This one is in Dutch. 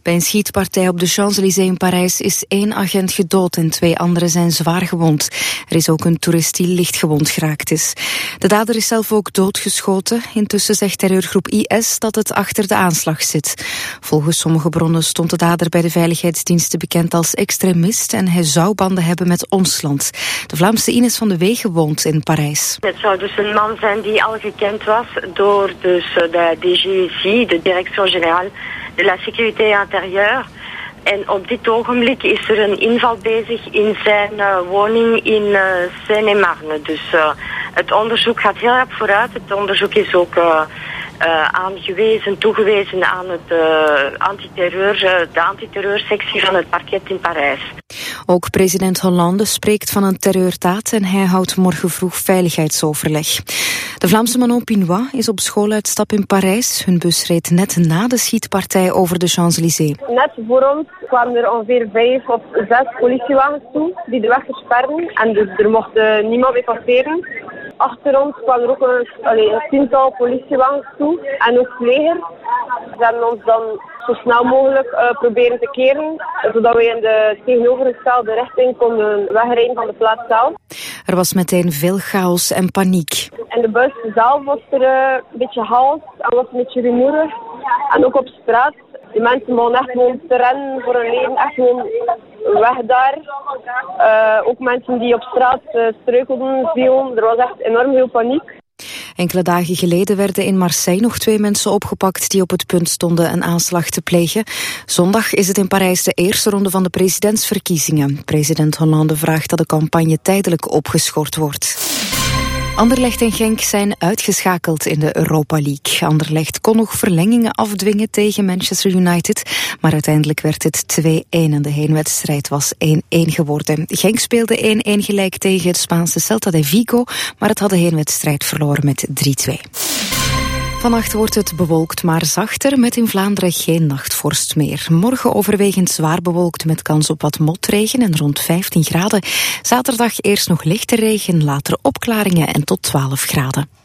Bij een schietpartij op de Champs-Élysées in Parijs is 1 agent gedood en 2 anderen zijn zwaar gewond. Er is ook een toerist die licht gewond geraakt is. De dader is zelf ook doodgeschoten. Intussen zegt terreurgroep IS dat het achter de aanslag zit. Volgens sommige bronnen stond de dader bij de veiligheidsdiensten bekend als extremist en hij zou banden hebben met ons land. De Vlaamse Ines van de Wegen woont in Parijs. Het zou dus een man zijn die al gekend was door de DGSI, de Direction Générale de la Sécurité Intérieure. En op dit ogenblik is er een inval bezig in zijn woning in Seine-et-Marne. Dus het onderzoek gaat heel erg vooruit. Het onderzoek is ook toegewezen aan de antiterreursectie van het parket in Parijs. Ook president Hollande spreekt van een terreurdaad en hij houdt morgen vroeg veiligheidsoverleg. De Vlaamse Manon Pinois is op schooluitstap in Parijs. Hun bus reed net na de schietpartij over de Champs-Élysées. Net voor ons kwamen er ongeveer 5 of 6 politiewagens toe die de weg versperren. En dus er mocht niemand meer passeren. Achter ons kwamen er ook een 10-tal politiewagens toe en ook leger. Ze hebben ons dan zo snel mogelijk proberen te keren, zodat we in de tegenovergestelde richting konden wegrijden van de plaats zelf. Er was meteen veel chaos en paniek. In de bus zelf was er een beetje chaos en was een beetje rumoerig. En ook op straat. De mensen begonnen echt gewoon te rennen voor hun leven, echt gewoon weg daar. Ook mensen die op straat struikelden, vielen. Er was echt enorm veel paniek. Enkele dagen geleden werden in Marseille nog 2 mensen opgepakt die op het punt stonden een aanslag te plegen. Zondag is het in Parijs de eerste ronde van de presidentsverkiezingen. President Hollande vraagt dat de campagne tijdelijk opgeschort wordt. Anderlecht en Genk zijn uitgeschakeld in de Europa League. Anderlecht kon nog verlengingen afdwingen tegen Manchester United, maar uiteindelijk werd het 2-1 en de heenwedstrijd was 1-1 geworden. Genk speelde 1-1 gelijk tegen het Spaanse Celta de Vigo, maar het had de heenwedstrijd verloren met 3-2. Vannacht wordt het bewolkt, maar zachter, met in Vlaanderen geen nachtvorst meer. Morgen overwegend zwaar bewolkt met kans op wat motregen en rond 15 graden. Zaterdag eerst nog lichte regen, later opklaringen en tot 12 graden.